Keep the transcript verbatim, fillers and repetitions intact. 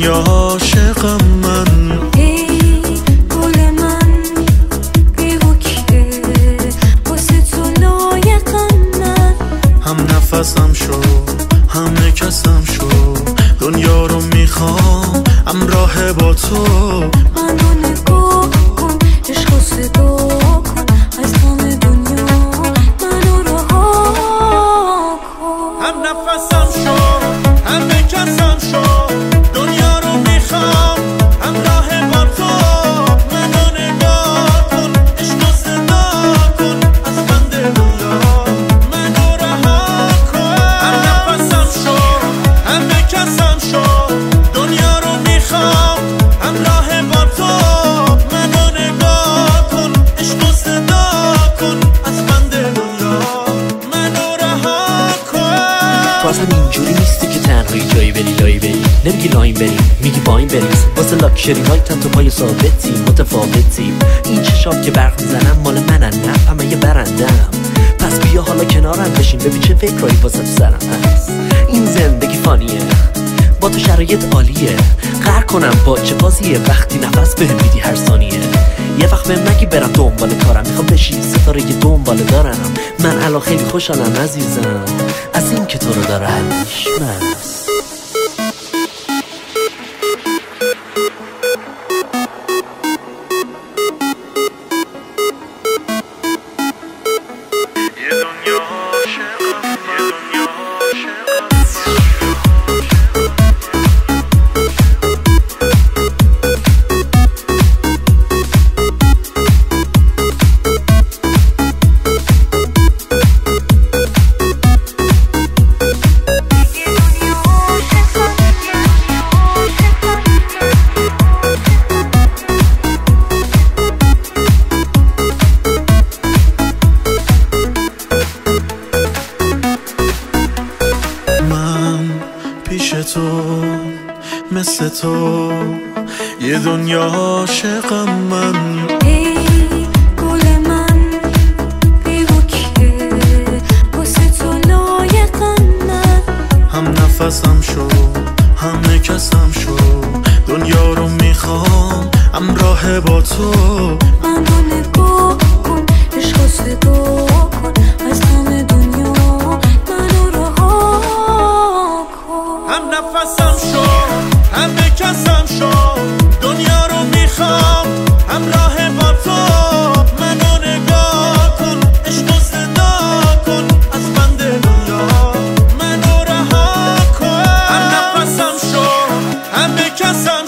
دنیا عاشقم من. ای گل من بی‌وکیه، واسه تو لایقم من. هم نفسم شو هم کسم شو، دنیا رو میخوام همراه با تو. منو نگاه کن، عشق صدا کن، از غم دنیا منو رها کن. هم نفسم شو هم کسم شو، دنیا رو میخوام همراه با تو. منو نگاه کن، عشق صدا کن، از بند دنیا منو رها کن. هم نفسم شو هم کسم شو، دنیا رو میخوام همراه با تو. منو نگاه کن، عشق صدا کن، از بند دنیا منو رها کن. تو اصلا اینجوری نیستی که تنهایی جایی بری لایی بری، نمیگی لاین بریم میگی باین بریم. واسه لاکشری نایتم تو پای ثابتی متفاوتی. این چشام که برق میزنم مال منن، نه همه یه برندم. پس بیا حالا کنارم بشین ببین چه فکرایی واسه تو سرم هست. این زندگی فانیه با تو شرایط عالیه، قهر کنم با چه بازیه وقتی نفس بهم میدی هر ثانیه. یه وقت بهم نگی برم دنبال کارم، میخوام بشی ستاره یه دنبال دارم. من الان خیلی خوشحالم عزیزم از این که تو رو دارم مست. یه دنیا عاشقم، یه دنیا عاشقم. پیش تو مثل تو یه دنیا عاشقم من. ای گل من بی‌وکیه، واسه تو لایقم من. هم نفسم شو هم کسم شو، دنیا رو میخوام همراه با تو. منو نگاه کن، عشق صدا کن، از غم دنیا منو رها کن. هم نفسم شو هم کسم شو، دنیا رو میخوام همراه با تو. منو نگاه کن، عشق صدا کن، از بند دنیا منو رها کن. هم نفسم شو هم کسم